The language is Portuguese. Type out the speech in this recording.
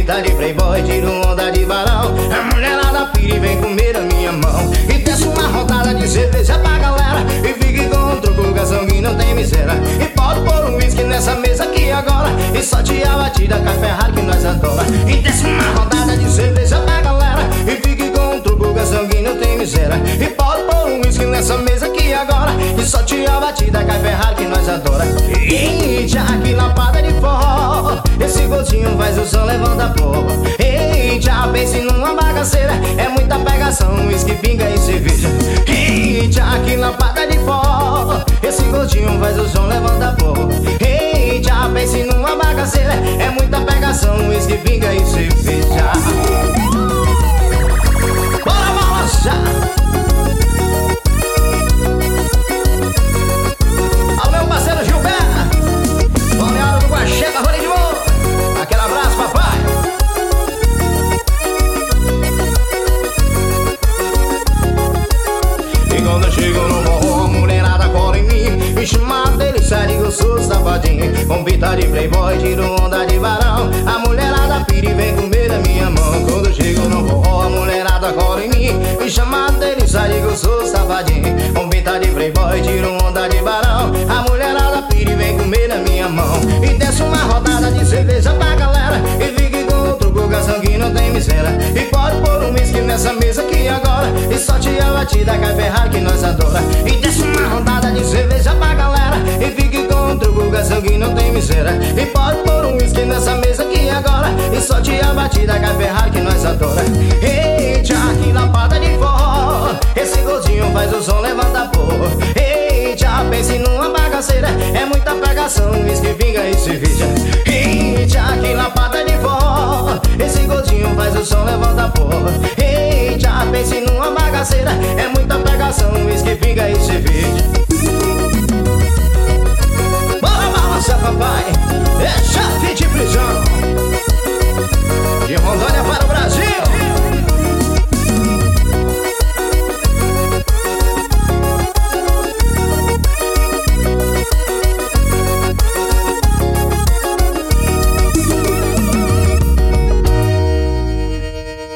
Convita de playboy, tiro onda de varão. A mulherada pira e vem comer a minha mão. E desce uma rodada de cerveja pra galera. E fique com o troco, garçom, que não tem miséria. E pode pôr um whisky nessa mesa aqui agora. E sorte a batida com a Ferrari que nós adora. E desce uma rodada de cerveja pra galera. E fique com o troco, garçom, que não tem miséria. E pode pôr um whisky nessa mesa aqui agora. E sorte a batida com a Ferrari que nós adora. E já que lapada de forró, esse gostinho faz o som levanta pó. E já pense numa bagaceira, é muita pegação, uísque, pinga e cerveja. E já que lapada de forró, esse gostinho faz o som levanta pó. E já pense numa bagaceira, é muita pegação, uísque, pinga e cerveja. Bora balançar! Ao meu parceiro Gilberto, Balneário do Guaxeta, rolê de boa. Aquele abraço, papai. E quando eu chego no forró, a mulherada cola em mim. Me chama delícia, digo eu sou safadinho. Convita de playboy, tiro onda de varão. A mulherada pira e vem comer a minha mão. Quando eu chego no forró, a mulherada cola em mim. Me chama delícia, digo eu sou safadinho. Convita de playboy, tiro onda de varão. A mulherada pira e vem comer a minha mão. E desce uma rodada de cerveja pra galera. E fique com outro garçom que não tem miséria. E pode pôr um whisky nessa mesa aqui agora. E sorte a batida com a Ferrari que nós adora. E desce uma rodada de cerveja pra galera. E fique com outro garçom que não tem miséria. E pode pôr um whisky nessa mesa aqui agora. E sorte a batida com a Ferrari que nós adora. Eita, que lapada de forró, esse gostinho faz o som levanta pó. Eita, pense numa bagaceira, é muita pegação, uísque, pinga e cerveja. Eita, que lapada de forró, esse gostinho faz o som levanta pó. Eita, pense numa bagaceira, é muita pegação, uísque, pinga e cerveja.